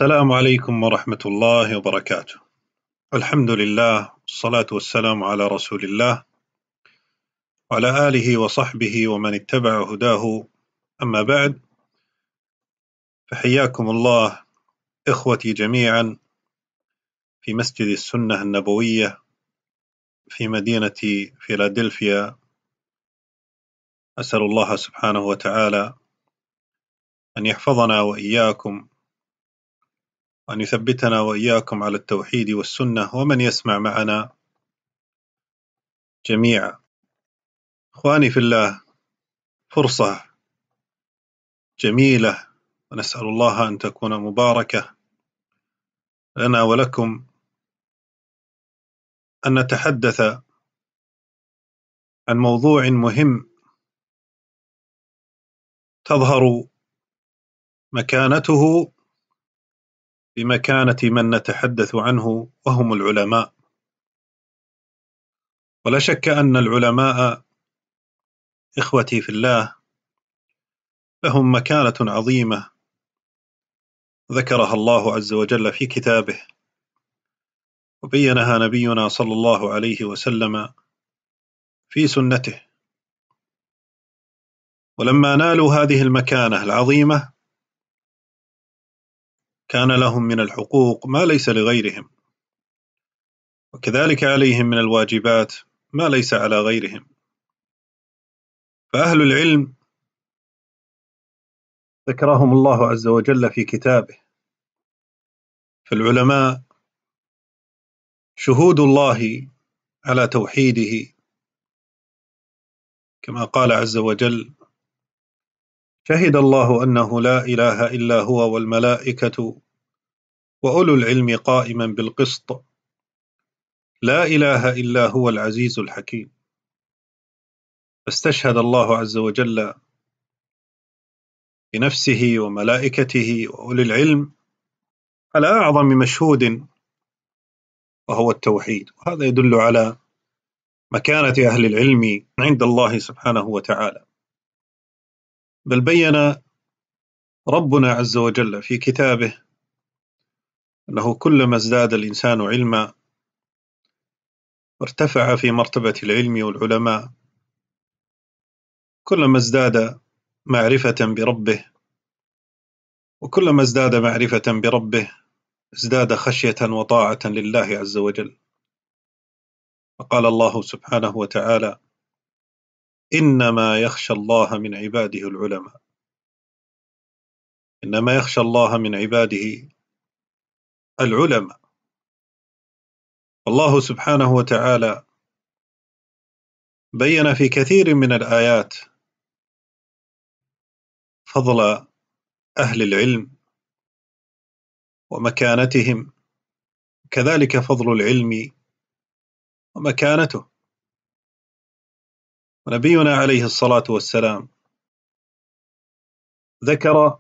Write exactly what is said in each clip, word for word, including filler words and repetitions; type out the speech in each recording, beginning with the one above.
السلام عليكم ورحمة الله وبركاته. الحمد لله والصلاة والسلام على رسول الله وعلى آله وصحبه ومن اتبع هداه. أما بعد، فحياكم الله إخوتي جميعا في مسجد السنة النبوية في مدينة فيلادلفيا. أسأل الله سبحانه وتعالى أن يحفظنا وإياكم وأن يثبتنا وإياكم على التوحيد والسنة ومن يسمع معنا جميعا. إخواني في الله، فرصة جميلة ونسأل الله أن تكون مباركة لنا ولكم أن نتحدث عن موضوع مهم تظهر مكانته بمكانة من نتحدث عنه وهم العلماء. ولا شك أن العلماء إخوتي في الله لهم مكانة عظيمة ذكرها الله عز وجل في كتابه، وبينها نبينا صلى الله عليه وسلم في سنته. ولما نالوا هذه المكانة العظيمة كان لهم من الحقوق ما ليس لغيرهم، وكذلك عليهم من الواجبات ما ليس على غيرهم. فأهل العلم ذكرهم الله عز وجل في كتابه، فالعلماء شهود الله على توحيده، كما قال عز وجل: شهد الله أنه لا إله إلا هو والملائكة وأولو العلم قائما بالقسط لا إله إلا هو العزيز الحكيم. فاستشهد الله عز وجل بنفسه وملائكته وأولي العلم على أعظم مشهود وهو التوحيد، وهذا يدل على مكانة أهل العلم عند الله سبحانه وتعالى. بل بين ربنا عز وجل في كتابه أنه كلما ازداد الإنسان علما وارتفع في مرتبة العلم والعلماء كلما ازداد معرفة بربه، وكلما ازداد معرفة بربه ازداد خشية وطاعة لله عز وجل. فقال الله سبحانه وتعالى: إنما يخشى الله من عباده العلماء. إنما يخشى الله من عباده العلماء. الله سبحانه وتعالى بين في كثير من الآيات فضل أهل العلم ومكانتهم، كذلك فضل العلم ومكانته. ونبينا عليه الصلاة والسلام ذكر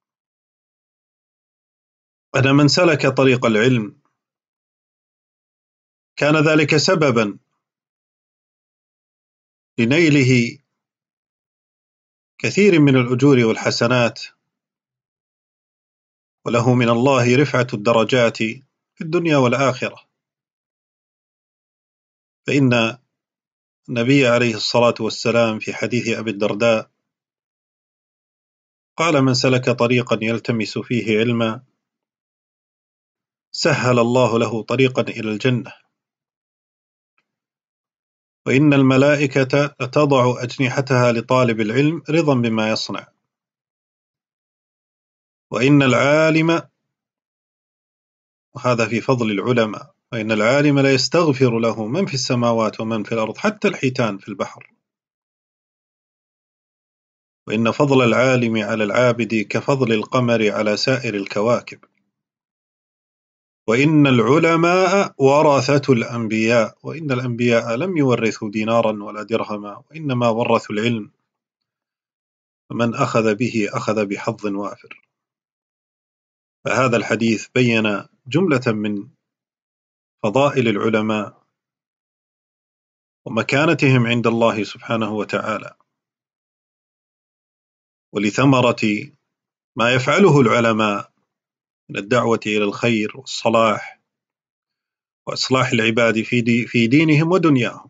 أن من سلك طريق العلم كان ذلك سببا لنيله كثير من الأجور والحسنات، وله من الله رفعة الدرجات في الدنيا والآخرة. فإن النبي عليه الصلاة والسلام في حديث أبي الدرداء قال: من سلك طريقا يلتمس فيه علما سهل الله له طريقا إلى الجنة، وإن الملائكة لتضع أجنحتها لطالب العلم رضا بما يصنع، وإن العالم، وهذا في فضل العلماء، وإن العالم لا يستغفر له من في السماوات ومن في الأرض حتى الحيتان في البحر، وإن فضل العالم على العابد كفضل القمر على سائر الكواكب، وإن العلماء ورثة الأنبياء، وإن الأنبياء لم يورثوا دينارا ولا درهما وإنما ورثوا العلم، فمن أخذ به أخذ بحظ وافر. فهذا الحديث بين جملة من فضائل العلماء ومكانتهم عند الله سبحانه وتعالى، ولثمرة ما يفعله العلماء من الدعوة إلى الخير والصلاح وإصلاح العباد في, دي في دينهم ودنياهم.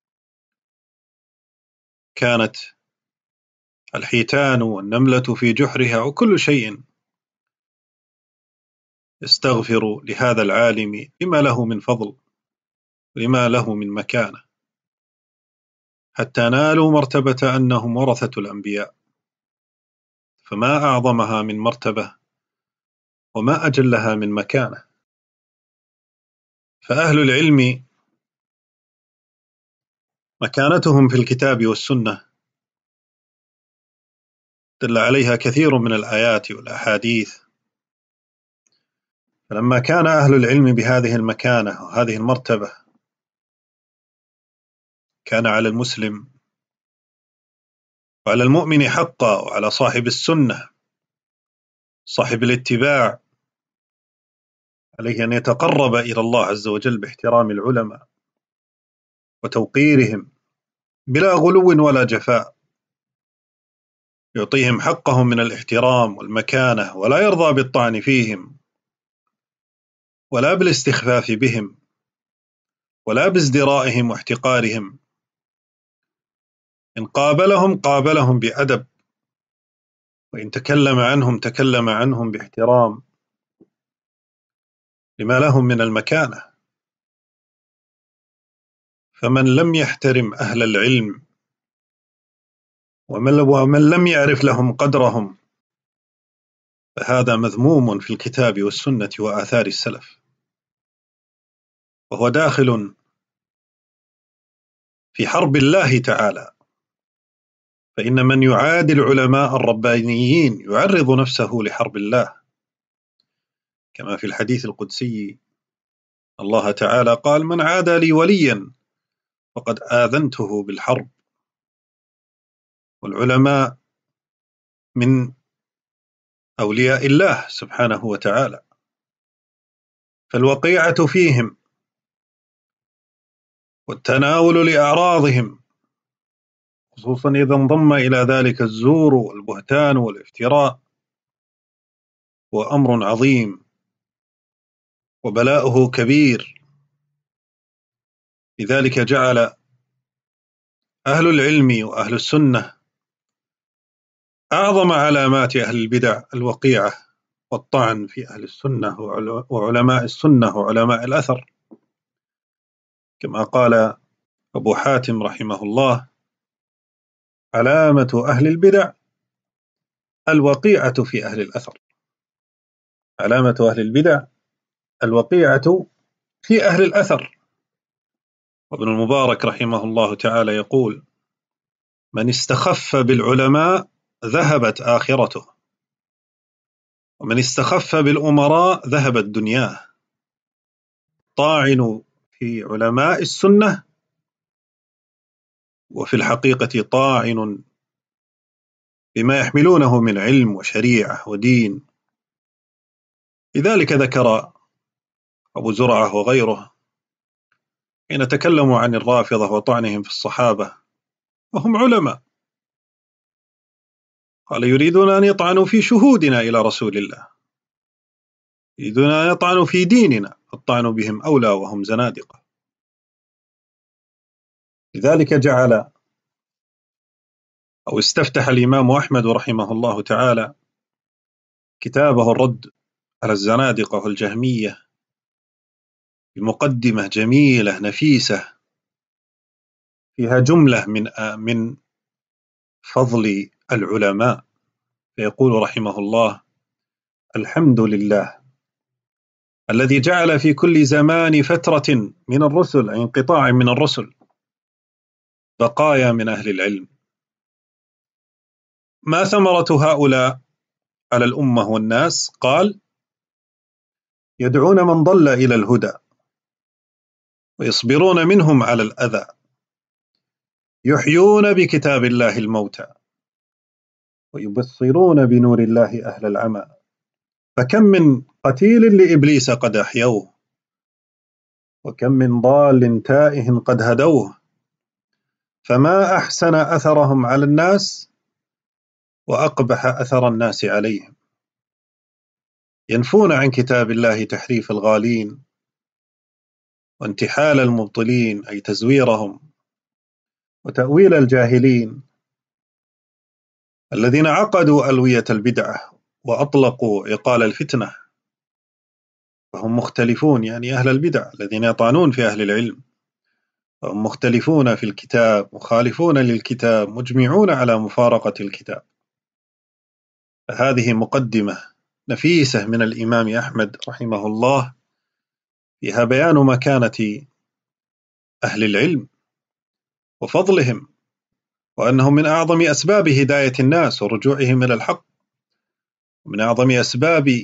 كانت الحيتان والنملة في جحرها وكل شيء يستغفر لهذا العالم لما له من فضل لما له من مكانة، حتى نالوا مرتبة أنهم ورثة الأنبياء. فما أعظمها من مرتبة وما أجلها من مكانة. فأهل العلم مكانتهم في الكتاب والسنة دل عليها كثير من الآيات والأحاديث. فلما كان أهل العلم بهذه المكانة وهذه المرتبة، كان على المسلم وعلى المؤمن حقا وعلى صاحب السنة صاحب الاتباع عليه أن يتقرب إلى الله عز وجل باحترام العلماء وتوقيرهم بلا غلو ولا جفاء، يعطيهم حقهم من الاحترام والمكانة، ولا يرضى بالطعن فيهم ولا بالاستخفاف بهم ولا بازدرائهم واحتقارهم. إن قابلهم قابلهم بأدب، وإن تكلم عنهم تكلم عنهم باحترام لما لهم من المكانة. فمن لم يحترم أهل العلم ومن لم يعرف لهم قدرهم فهذا مذموم في الكتاب والسنة وآثار السلف، وهو داخل في حرب الله تعالى. فإن من يعادي العلماء الربانيين يعرض نفسه لحرب الله، كما في الحديث القدسي الله تعالى قال: من عادى لي وليا فقد آذنته بالحرب. والعلماء من أولياء الله سبحانه وتعالى، فالوقيعة فيهم والتناول لأعراضهم، خصوصا إذا انضم إلى ذلك الزور والبهتان والافتراء، هو أمر عظيم وبلاؤه كبير. لذلك جعل أهل العلم وأهل السنة أعظم علامات أهل البدع الوقيعة والطعن في أهل السنة وعلماء السنة وعلماء الأثر، كما قال أبو حاتم رحمه الله: علامة أهل البدع الوقيعة في أهل الأثر. علامة أهل البدع الوقيعة في أهل الأثر. وابن المبارك رحمه الله تعالى يقول: من استخف بالعلماء ذهبت آخرته، ومن استخف بالأمراء ذهبت دنياه. طاعن في علماء السنة وفي الحقيقة طاعن بما يحملونه من علم وشريعة ودين. لذلك ذكر أبو زرعة وغيره حين تكلموا عن الرافضة وطعنهم في الصحابة وهم علماء، قال: يريدون أن يطعنوا في شهودنا إلى رسول الله، يريدون أن يطعنوا في ديننا، الطعن بهم أولى وهم زنادقة. لذلك جعل أو استفتح الإمام أحمد رحمه الله تعالى كتابه الرد على الزنادقة والجهمية بمقدمة جميلة نفيسة فيها جملة من من فضل العلماء، فيقول رحمه الله: الحمد لله الذي جعل في كل زمان فترة من الرسل، أي انقطاع من الرسل، بقايا من أهل العلم. ما ثمرة هؤلاء على الأمة والناس؟ قال: يدعون من ضل إلى الهدى، ويصبرون منهم على الأذى، يحيون بكتاب الله الموتى، ويبصرون بنور الله أهل العمى. فكم من قتيل لإبليس قد أحيوه، وكم من ضال تائه قد هدوه. فما أحسن أثرهم على الناس وأقبح أثر الناس عليهم. ينفون عن كتاب الله تحريف الغالين وانتحال المبطلين أي تزويرهم وتأويل الجاهلين الذين عقدوا ألوية البدعة وأطلقوا عقال الفتنة، فهم مختلفون يعني أهل البدع الذين يطعنون في أهل العلم، فهم مختلفون في الكتاب مخالفون للكتاب مجمعون على مفارقة الكتاب. هذه مقدمة نفيسة من الإمام أحمد رحمه الله فيها بيان مكانة أهل العلم وفضلهم، وأنهم من أعظم أسباب هداية الناس ورجوعهم إلى الحق، ومن أعظم أسباب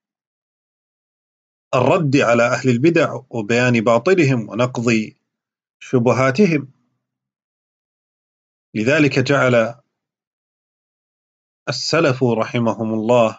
الرد على أهل البدع وبيان باطلهم ونقض شبهاتهم. لذلك جعل السلف رحمهم الله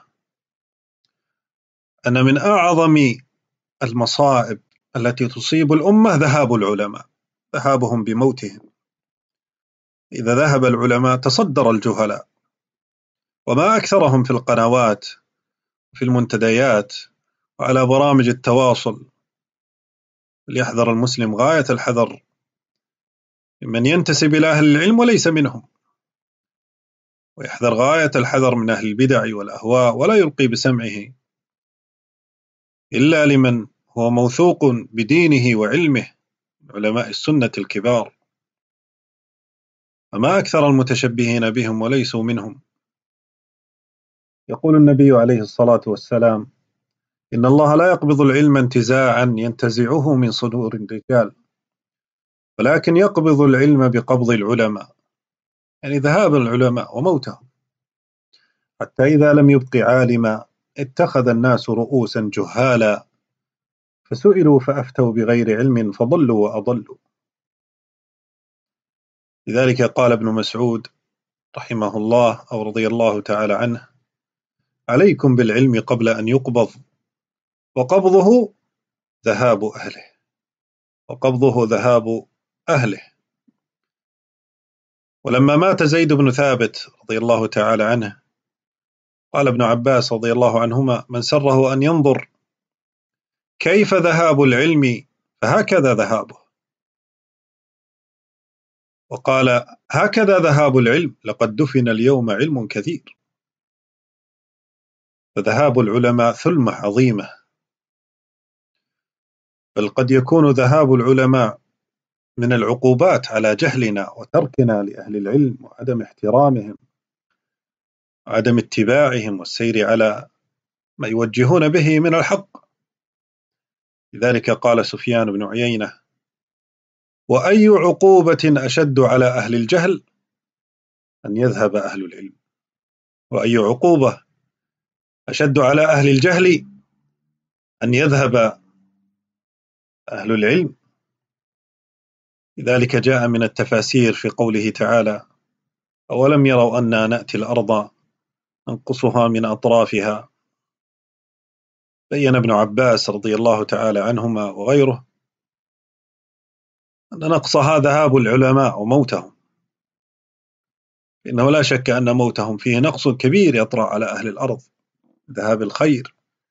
أن من أعظم المصائب التي تصيب الأمة ذهاب العلماء، ذهابهم بموتهم. إذا ذهب العلماء تصدر الجهلاء، وما أكثرهم في القنوات في المنتديات وعلى برامج التواصل. ليحذر المسلم غاية الحذر من ينتسب إلى أهل العلم وليس منهم، ويحذر غاية الحذر من أهل البدع والأهواء، ولا يلقي بسمعه إلا لمن هو موثوق بدينه وعلمه من علماء السنة الكبار. فما أكثر المتشبهين بهم وليسوا منهم. يقول النبي عليه الصلاة والسلام: إن الله لا يقبض العلم انتزاعا ينتزعه من صدور الرجال، ولكن يقبض العلم بقبض العلماء، يعني ذهاب العلماء وموتهم، حتى إذا لم يبق عالما اتخذ الناس رؤوسا جهالا فسئلوا فأفتوا بغير علم فضلوا وأضلوا. لذلك قال ابن مسعود رحمه الله أو رضي الله تعالى عنه: عليكم بالعلم قبل أن يقبض، وقبضه ذهاب أهله، وقبضه ذهاب أهله. ولما مات زيد بن ثابت رضي الله تعالى عنه قال ابن عباس رضي الله عنهما: من سره أن ينظر كيف ذهاب العلم فهكذا ذهابه. وقال: هكذا ذهاب العلم لقد دفن اليوم علم كثير. فذهاب العلماء ثلمة عظيمة، بل قد يكون ذهاب العلماء من العقوبات على جهلنا وتركنا لأهل العلم وعدم احترامهم وعدم اتباعهم والسير على ما يوجهون به من الحق. لذلك قال سفيان بن عيينة: وأي عقوبة أشد على أهل الجهل أن يذهب أهل العلم، وأي عقوبة أشد على أهل الجهل أن يذهب أهل العلم. لذلك جاء من التفاسير في قوله تعالى: أولم يروا أنا نأتي الأرض ننقصها من أطرافها. بين ابن عباس رضي الله تعالى عنهما وغيره أن نقصها ذهاب العلماء وموتهم، إنه لا شك أن موتهم فيه نقص كبير يطرأ على أهل الأرض، ذهاب الخير.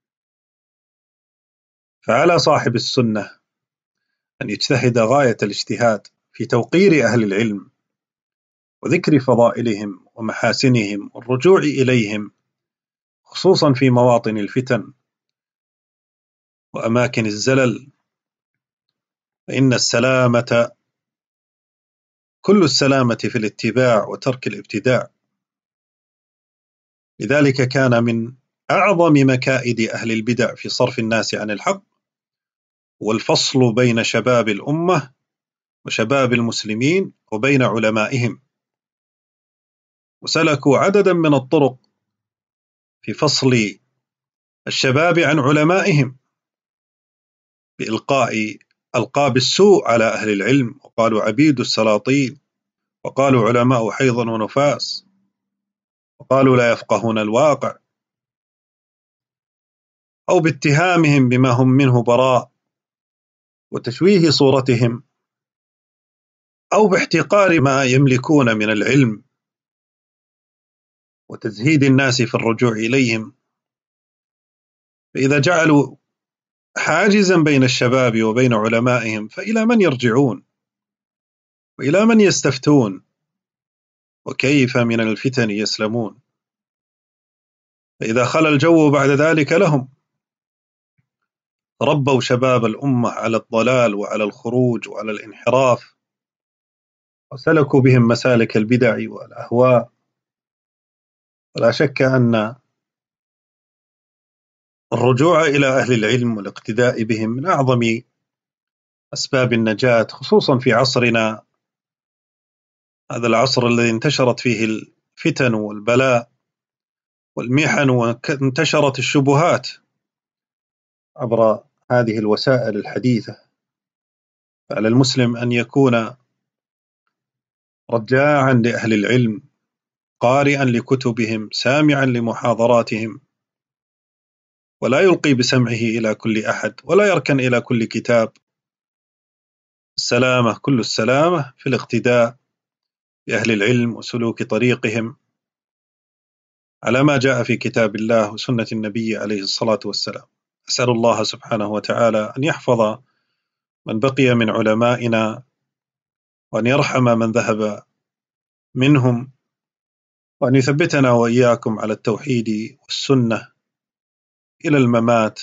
فعلى صاحب السنة أن يجتهد غاية الاجتهاد في توقير أهل العلم وذكر فضائلهم ومحاسنهم والرجوع إليهم، خصوصا في مواطن الفتن وأماكن الزلل، فإن السلامة كل السلامة في الاتباع وترك الابتداع. لذلك كان من أعظم مكائد أهل البدع في صرف الناس عن الحق والفصل بين شباب الأمة وشباب المسلمين وبين علمائهم، وسلكوا عددا من الطرق في فصل الشباب عن علمائهم بإلقاء ألقاب السوء على أهل العلم، وقالوا عبيد السلاطين، وقالوا علماء حيض ونفاس، وقالوا لا يفقهون الواقع، أو باتهامهم بما هم منه براء وتشويه صورتهم، أو باحتقار ما يملكون من العلم وتزهيد الناس في الرجوع إليهم. فإذا جعلوا حاجزا بين الشباب وبين علمائهم فإلى من يرجعون وإلى من يستفتون وكيف من الفتن يسلمون؟ فإذا خلا الجو بعد ذلك لهم ربوا شباب الأمة على الضلال وعلى الخروج وعلى الانحراف وسلكوا بهم مسالك البدع والأهواء. ولا شك أن الرجوع إلى أهل العلم والاقتداء بهم من أعظم أسباب النجاة، خصوصا في عصرنا هذا العصر الذي انتشرت فيه الفتن والبلاء والمحن وانتشرت الشبهات عبر هذه الوسائل الحديثة. فعلى المسلم أن يكون رجاعا لأهل العلم، قارئا لكتبهم، سامعا لمحاضراتهم، ولا يلقي بسمعه إلى كل أحد ولا يركن إلى كل كتاب. السلامة كل السلامة في الاقتداء بأهل العلم وسلوك طريقهم على ما جاء في كتاب الله وسنة النبي عليه الصلاة والسلام. أسأل الله سبحانه وتعالى أن يحفظ من بقي من علمائنا وأن يرحم من ذهب منهم وأن يثبتنا وإياكم على التوحيد والسنة إلى الممات.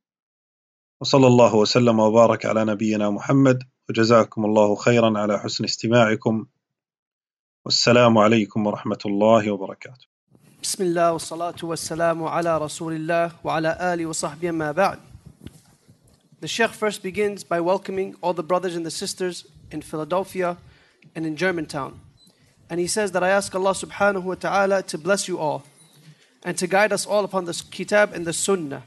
وصلى الله وسلم وبارك على نبينا محمد، وجزاكم الله خيرا على حسن استماعكم، والسلام عليكم ورحمة الله وبركاته. بسم الله والصلاة والسلام على رسول الله وعلى آله وصحبه ما بعد. The Sheikh first begins by welcoming all the brothers and the sisters in Philadelphia and in Germantown. And he says that I ask Allah subhanahu wa ta'ala to bless you all and to guide us all upon the kitab and the sunnah.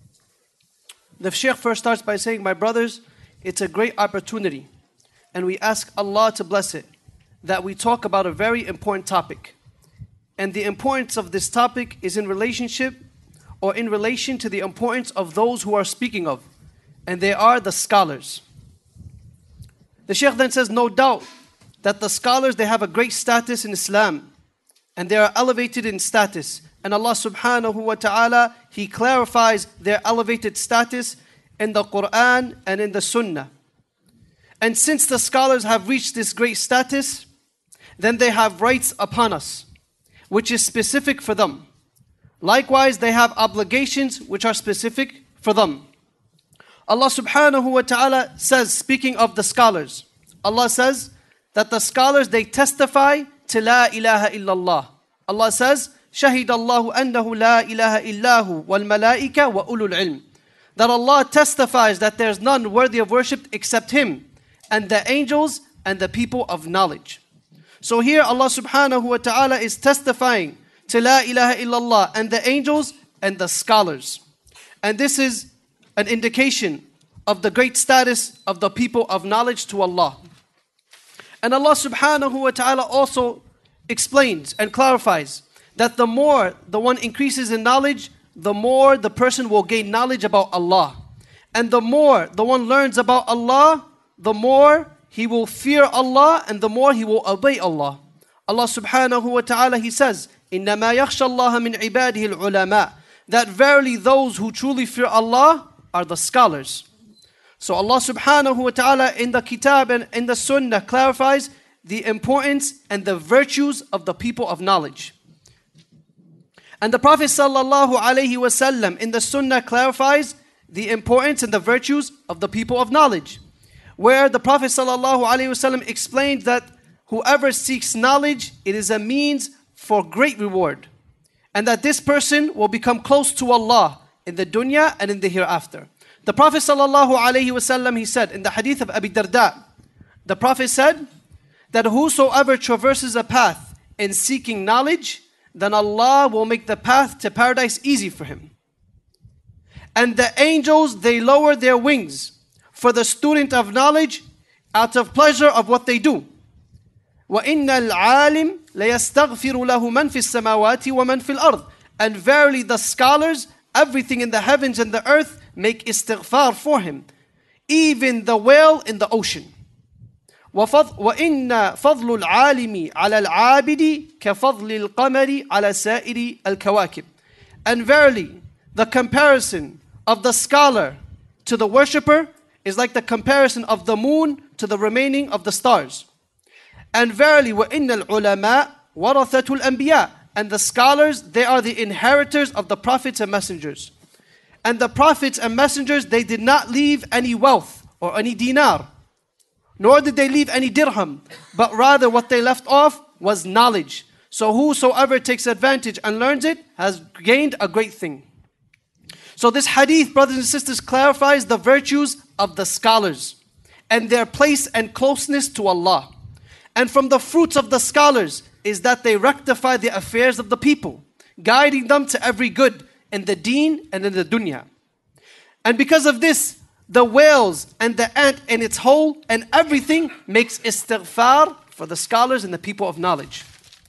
The Sheikh first starts by saying, my brothers, it's a great opportunity and we ask Allah to bless it that we talk about a very important topic. And the importance of this topic is in relationship or in relation to the importance of those who are speaking of, and they are the scholars. The Shaykh then says, no doubt that the scholars, they have a great status in Islam and they are elevated in status. And Allah subhanahu wa ta'ala, He clarifies their elevated status in the Quran and in the Sunnah. And since the scholars have reached this great status, then they have rights upon us, which is specific for them. Likewise, they have obligations which are specific for them. Allah subhanahu wa ta'ala says, speaking of the scholars, Allah says that the scholars, they testify to La ilaha illallah. Allah says, Shahid Allahu annahu la ilaha illahu wal malaika wa ulul ilm. That Allah testifies that there's none worthy of worship except Him, and the angels and the people of knowledge. So here Allah subhanahu wa ta'ala is testifying to La ilaha illallah and the angels and the scholars. And this is an indication of the great status of the people of knowledge to Allah. And Allah subhanahu wa ta'ala also explains and clarifies that the more the one increases in knowledge, the more the person will gain knowledge about Allah. And the more the one learns about Allah, the more he will fear Allah and the more he will obey Allah. Allah subhanahu wa ta'ala, He says, إِنَّمَا يَخْشَى اللَّهَ مِنْ عِبَادِهِ الْعُلَمَاءِ. That verily those who truly fear Allah are the scholars. So Allah subhanahu wa ta'ala in the kitab and in the sunnah clarifies the importance and the virtues of the people of knowledge. And the Prophet sallallahu alaihi wasallam in the sunnah clarifies the importance and the virtues of the people of knowledge, where the Prophet sallallahu alaihi wasallam explained that whoever seeks knowledge, it is a means for great reward, and that this person will become close to Allah in the dunya and in the hereafter. The Prophet sallallahu alaihi wasallam, he said in the hadith of Abi Darda, the Prophet said that whosoever traverses a path in seeking knowledge, then Allah will make the path to paradise easy for him. And the angels, they lower their wings for the student of knowledge out of pleasure of what they do. وَإِنَّ الْعَالِمِ لَيَسْتَغْفِرُ لَهُ مَنْ فِي السَّمَاوَاتِ وَمَنْ فِي الْأَرْضِ. And verily the scholars, everything in the heavens and the earth, make istighfar for him, even the whale in the ocean. وَإِنَّ فَضْلُ الْعَالِمِ عَلَى الْعَابِدِ كَفَضْلِ الْقَمَرِ عَلَى سَائِرِ الْكَوَاكِبِ. And verily, the comparison of the scholar to the worshipper is like the comparison of the moon to the remaining of the stars. And verily, وَإِنَّ الْعُلَمَاء وَرَثَةُ الْأَنْبِيَاء. And the scholars, they are the inheritors of the prophets and messengers. And the prophets and messengers, they did not leave any wealth or any dinar, nor did they leave any dirham, but rather what they left off was knowledge. So whosoever takes advantage and learns it has gained a great thing. So this hadith, brothers and sisters, clarifies the virtues of the scholars and their place and closeness to Allah. And from the fruits of the scholars is that they rectify the affairs of the people, guiding them to every good in the deen and in the dunya. And because of this, the whales and the ant in its hole and everything makes istighfar for the scholars and the people of knowledge.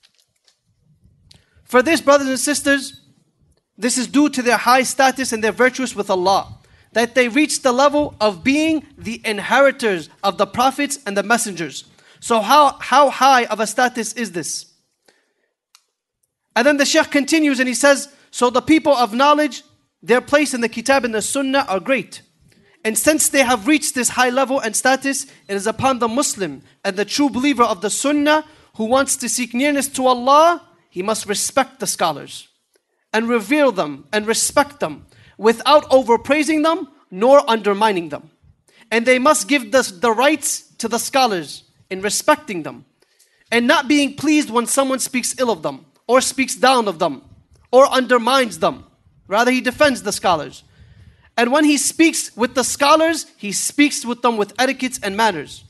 For this, brothers and sisters, this is due to their high status and their virtues with Allah, that they reach the level of being the inheritors of the prophets and the messengers. So how, how high of a status is this? And then the Shaykh continues and he says, so the people of knowledge, their place in the Kitab and the Sunnah are great. And since they have reached this high level and status, it is upon the Muslim and the true believer of the Sunnah who wants to seek nearness to Allah, he must respect the scholars and revere them and respect them without overpraising them nor undermining them. And they must give the, the rights to the scholars in respecting them and not being pleased when someone speaks ill of them or speaks down of them or undermines them. Rather, he defends the scholars. And when he speaks with the scholars, he speaks with them with etiquettes and manners.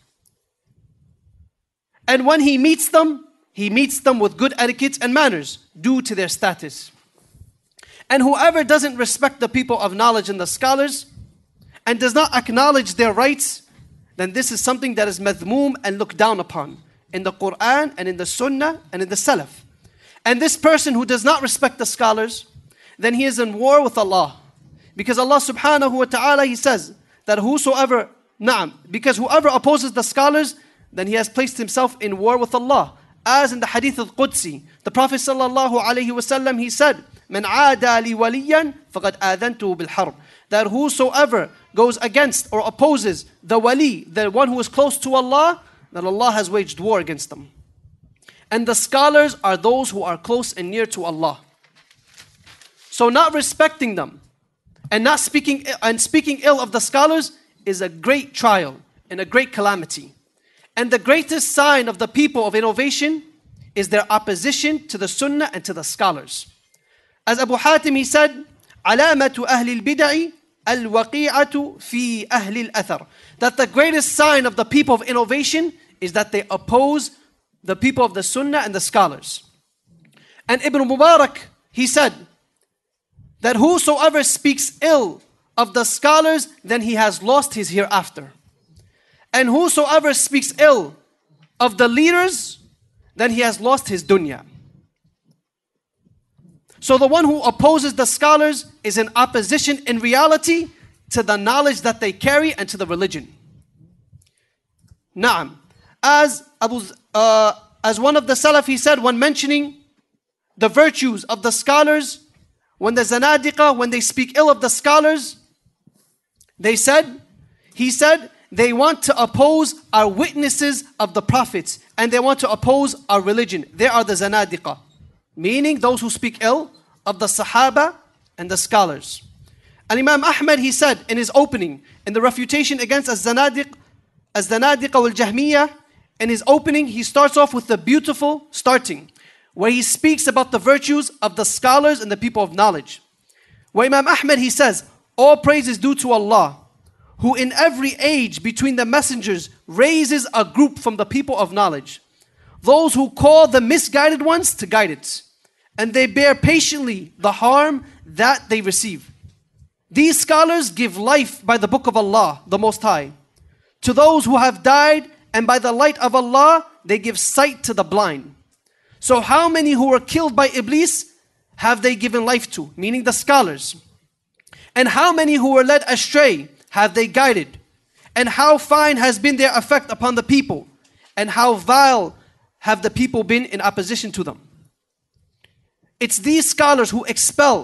And when he meets them, he meets them with good etiquettes and manners due to their status. And whoever doesn't respect the people of knowledge and the scholars and does not acknowledge their rights, then this is something that is madhmoom and looked down upon in the Quran and in the Sunnah and in the Salaf. And this person who does not respect the scholars, then he is in war with Allah. Because Allah subhanahu wa ta'ala, He says that whosoever, na'am, because whoever opposes the scholars, then he has placed himself in war with Allah. As in the Hadith al-Qudsi, the Prophet sallallahu alayhi wa sallam, he said, "Man aada li waliyan faqad aadhantuhu bil harb." That whosoever goes against or opposes the wali, the one who is close to Allah, that Allah has waged war against them. And the scholars are those who are close and near to Allah. So not respecting them and not speaking and speaking ill of the scholars is a great trial and a great calamity. And the greatest sign of the people of innovation is their opposition to the Sunnah and to the scholars. As Abu Hatim, he said, "Alamatu ahli al-bid'i al-waqi'atu fi ahli al-athar." That the greatest sign of the people of innovation is that they oppose the people of the Sunnah and the scholars. And Ibn Mubarak, he said that whosoever speaks ill of the scholars, then he has lost his hereafter. And whosoever speaks ill of the leaders, then he has lost his dunya. So the one who opposes the scholars is in opposition in reality to the knowledge that they carry and to the religion. Naam. As Abu, uh, as one of the Salaf, he said when mentioning the virtues of the scholars, when the Zanadiqa, when they speak ill of the scholars, they said, he said, they want to oppose our witnesses of the prophets and they want to oppose our religion. They are the Zanadiqa, meaning those who speak ill of the Sahaba and the scholars. And Imam Ahmad, he said in his opening, in the refutation against Az-Zanadiq, Az-Zanadiqa wal-Jahmiyyah, in his opening, he starts off with the beautiful starting, where he speaks about the virtues of the scholars and the people of knowledge. Where Imam Ahmad, he says, all praise is due to Allah, who in every age between the messengers raises a group from the people of knowledge, those who call the misguided ones to guidance, and they bear patiently the harm that they receive. These scholars give life by the book of Allah, the Most High, to those who have died, and by the light of Allah, they give sight to the blind. So how many who were killed by Iblis have they given life to? Meaning the scholars. And how many who were led astray have they guided? And how fine has been their effect upon the people? And how vile have the people been in opposition to them? It's these scholars who expel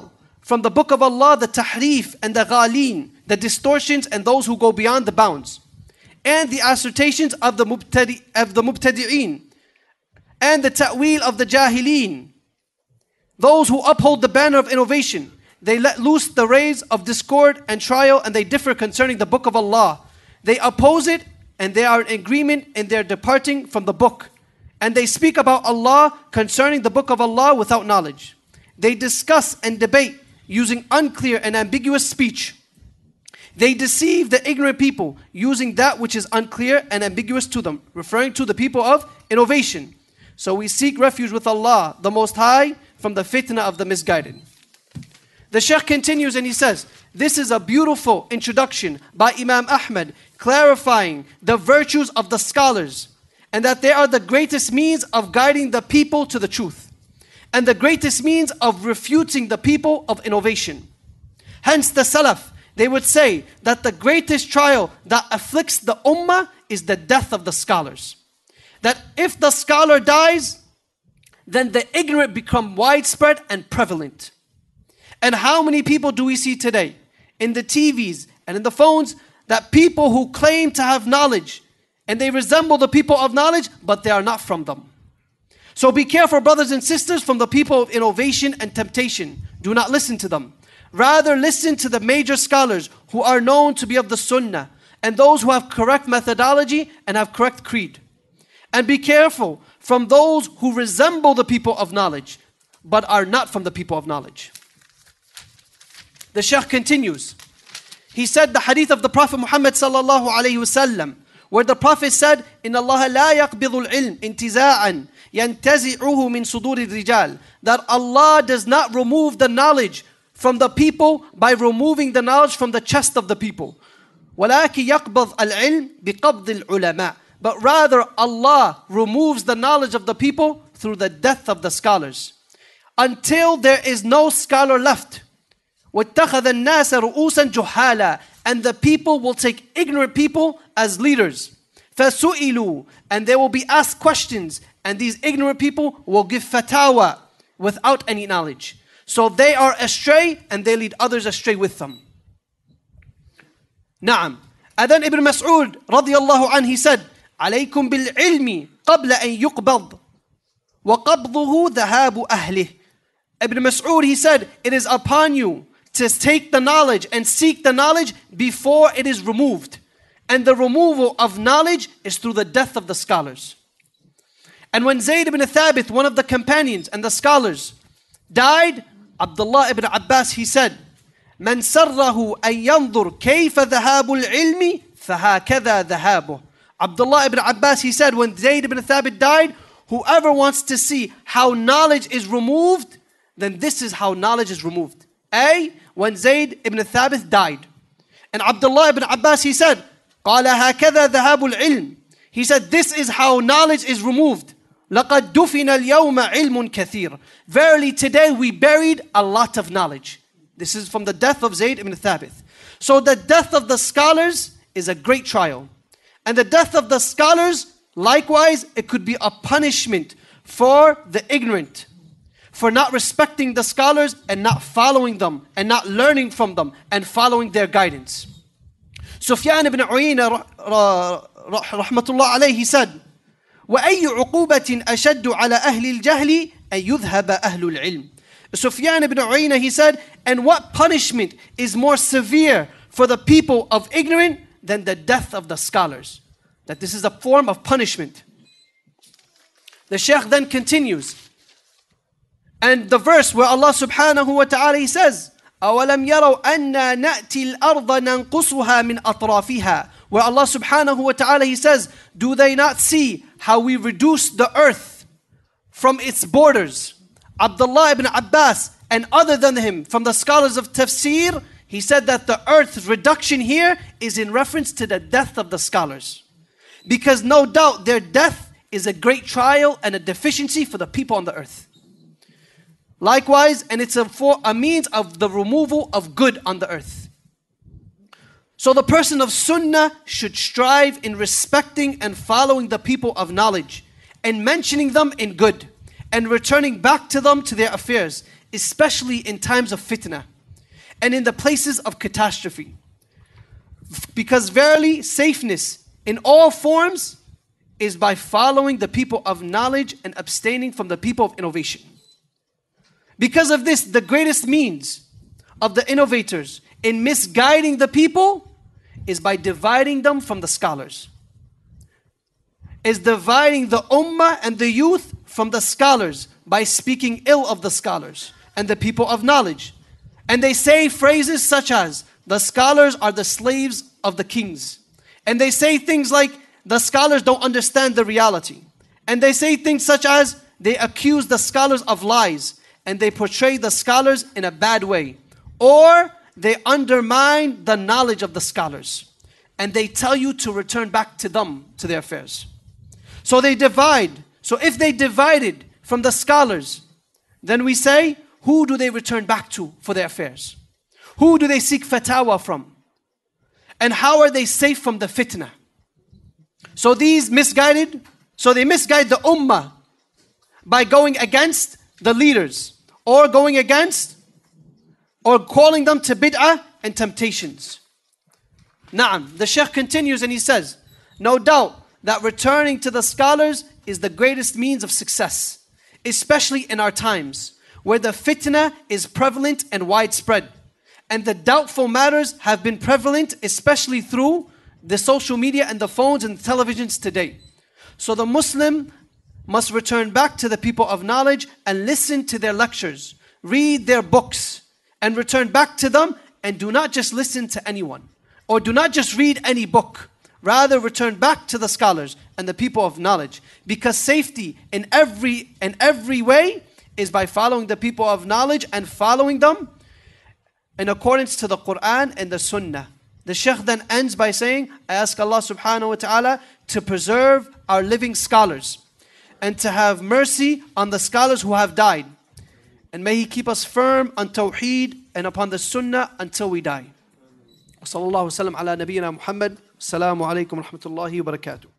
from the book of Allah the tahrif and the ghaleen, the distortions and those who go beyond the bounds, and the assertions of the mubtadi, of the mubtadi'een, and the ta'wil of the jahilin, those who uphold the banner of innovation. They let loose the rays of discord and trial, and they differ concerning the book of Allah. They oppose it, and they are in agreement in their departing from the book. And they speak about Allah concerning the book of Allah without knowledge. They discuss and debate using unclear and ambiguous speech. They deceive the ignorant people using that which is unclear and ambiguous to them, referring to the people of innovation. So we seek refuge with Allah, the Most High, from the fitna of the misguided. The Shaykh continues and he says, this is a beautiful introduction by Imam Ahmad clarifying the virtues of the scholars and that they are the greatest means of guiding the people to the truth and the greatest means of refuting the people of innovation. Hence the Salaf, they would say that the greatest trial that afflicts the ummah is the death of the scholars. That if the scholar dies, then the ignorant become widespread and prevalent. And how many people do we see today in the T Vs and in the phones that people who claim to have knowledge and they resemble the people of knowledge, but they are not from them. So be careful, brothers and sisters, from the people of innovation and temptation. Do not listen to them. Rather, listen to the major scholars who are known to be of the Sunnah and those who have correct methodology and have correct creed. And be careful from those who resemble the people of knowledge, but are not from the people of knowledge. The Shaykh continues. He said the hadith of the Prophet Muhammad sallallahu alayhi wasallam, where the Prophet said, "Inna Allah la yaqbidu al-ilm intiza'an yantazi'uhu min suduri rijal," that Allah does not remove the knowledge from the people by removing the knowledge from the chest of the people. وَلَكِنْ يَقْبَضْ الْعِلْمِ بِقَبْضِ الْعُلَمَاءِ, but rather Allah removes the knowledge of the people through the death of the scholars, until there is no scholar left. وَاتَّخَذَ النَّاسَ رُؤُوسًا جُهَّالًا, and the people will take ignorant people as leaders. فَسُئِلُوا, and they will be asked questions, and these ignorant people will give fatawa without any knowledge. So they are astray and they lead others astray with them. Naam. And then Ibn Mas'ud radiyallahu anhu, he said, "Alaykum bil ilmi qabla an yuqbad wa qabduhu dhahabu ahlihi." Ibn Mas'ud, he said, it is upon you to take the knowledge and seek the knowledge before it is removed. And the removal of knowledge is through the death of the scholars. And when Zayd ibn Thabit, one of the companions and the scholars, died, Abdullah ibn Abbas, he said, "Man sarrahu an yanzur kayfa dhahabu al-ilmi fahakadha dhahabuh." Abdullah ibn Abbas, he said, when Zayd ibn Thabit died, whoever wants to see how knowledge is removed, then this is how knowledge is removed. A, when Zayd ibn Thabit died. And Abdullah ibn Abbas, he said, قَالَ هَكَذَا ذَهَابُ الْعِلْمِ, he said, this is how knowledge is removed. لَقَدْ دُفِنَ الْيَوْمَ عِلْمٌ كَثِيرٌ, verily today we buried a lot of knowledge. This is from the death of Zayd ibn Thabit. So the death of the scholars is a great trial. And the death of the scholars, likewise, it could be a punishment for the ignorant, for not respecting the scholars and not following them and not learning from them and following their guidance. Sufyan ibn Uyayna rahmatullah alayhi, he said, وَأَيُّ عُقُوبَةٍ أَشَدُّ عَلَى أَهْلِ الْجَهْلِ أَن يُذْهَبَ أَهْلُ الْعِلْمِ. Sufyan ibn Uyayna, he said, and what punishment is more severe for the people of ignorance than the death of the scholars? That this is a form of punishment. The Shaykh then continues. And the verse where Allah subhanahu wa ta'ala, he says, أَوَلَمْ يَرَوْا أَنَّا نَأْتِي الْأَرْضَ نَنْقُصُهَا مِنْ أَطْرَافِهَا, where Allah subhanahu wa ta'ala, he says, do they not see how we reduce the earth from its borders? Abdullah ibn Abbas and other than him from the scholars of tafsir, he said that the earth's reduction here is in reference to the death of the scholars. Because no doubt their death is a great trial and a deficiency for the people on the earth. Likewise, and it's a, for, a means of the removal of good on the earth. So the person of sunnah should strive in respecting and following the people of knowledge and mentioning them in good and returning back to them to their affairs, especially in times of fitna. and in the places of catastrophe. Because verily, safeness in all forms is by following the people of knowledge and abstaining from the people of innovation. Because of this, the greatest means of the innovators in misguiding the people is by dividing them from the scholars. Is dividing the ummah and the youth from the scholars by speaking ill of the scholars and the people of knowledge. And they say phrases such as, the scholars are the slaves of the kings. And they say things like, the scholars don't understand the reality. And they say things such as, they accuse the scholars of lies and they portray the scholars in a bad way. Or they undermine the knowledge of the scholars and they tell you to return back to them, to their affairs. So they divide. So if they divided from the scholars, then we say, who do they return back to for their affairs? Who do they seek fatwa from? And how are they safe from the fitna? So these misguided, so they misguide the ummah by going against the leaders or going against or calling them to bid'ah and temptations. Na'am. The Shaykh continues and he says, no doubt that returning to the scholars is the greatest means of success, especially in our times where the fitna is prevalent and widespread. And the doubtful matters have been prevalent, especially through the social media and the phones and the televisions today. So the Muslim must return back to the people of knowledge and listen to their lectures, read their books, and return back to them, and do not just listen to anyone, or do not just read any book. Rather, return back to the scholars and the people of knowledge, because safety in every in every way is by following the people of knowledge and following them in accordance to the Quran and the Sunnah. The Shaykh then ends by saying, I ask Allah subhanahu wa ta'ala to preserve our living scholars and to have mercy on the scholars who have died. And may He keep us firm on Tawheed and upon the Sunnah until we die. Wa sallallahu wa sallam ala nabiyyina Muhammad. Assalamu alaikum wa rahmatullahi wa barakatuh.